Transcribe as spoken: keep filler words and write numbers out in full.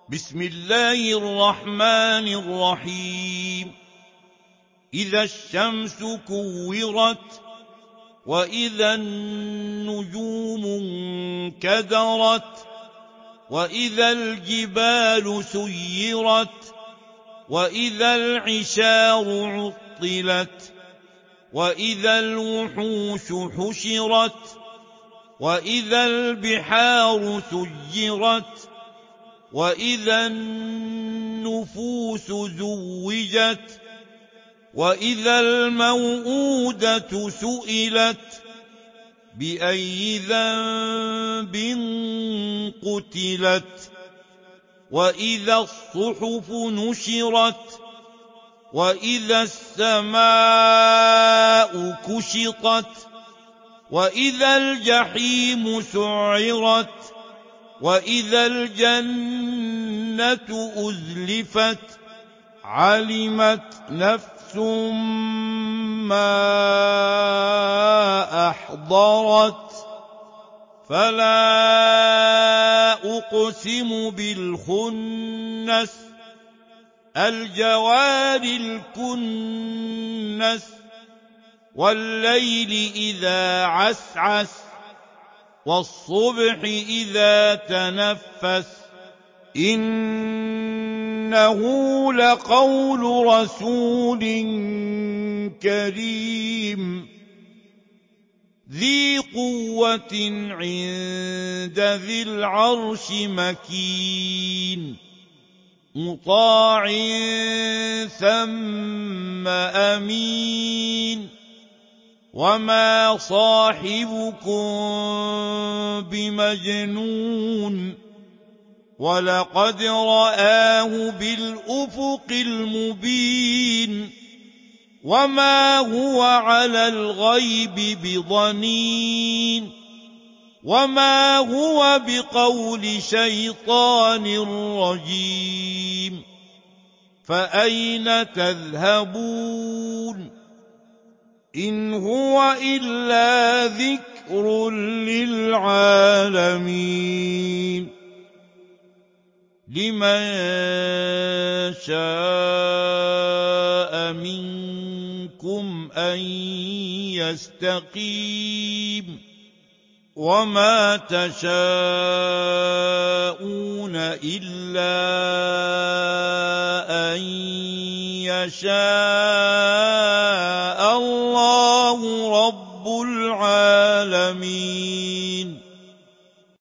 بسم الله الرحمن الرحيم إذا الشمس كورت وإذا النجوم انكدرت وإذا الجبال سيرت وإذا العشار عطلت وإذا الوحوش حشرت وإذا البحار سجرت وإذا النفوس زوجت وإذا الموءودة سئلت بأي ذنب قتلت وإذا الصحف نشرت وإذا السماء كشطت وإذا الجحيم سعرت وإذا الجنة أزلفت علمت نفس ما أحضرت فلا أقسم بالخنس الجوار الكنس والليل إذا عسعس والصبح إذا تنفس إنه لقول رسول كريم ذي قوة عند ذي العرش مكين مطاع ثم أمين وما صاحبكم بمجنون ولقد رآه بالأفق المبين وما هو على الغيب بضنين وما هو بقول شيطان رجيم فأين تذهبون إن هو إلا ذكر للعالمين لمن شاء منكم أن يستقيم وما تشاءون إلا أن يشاء الله رب العالمين.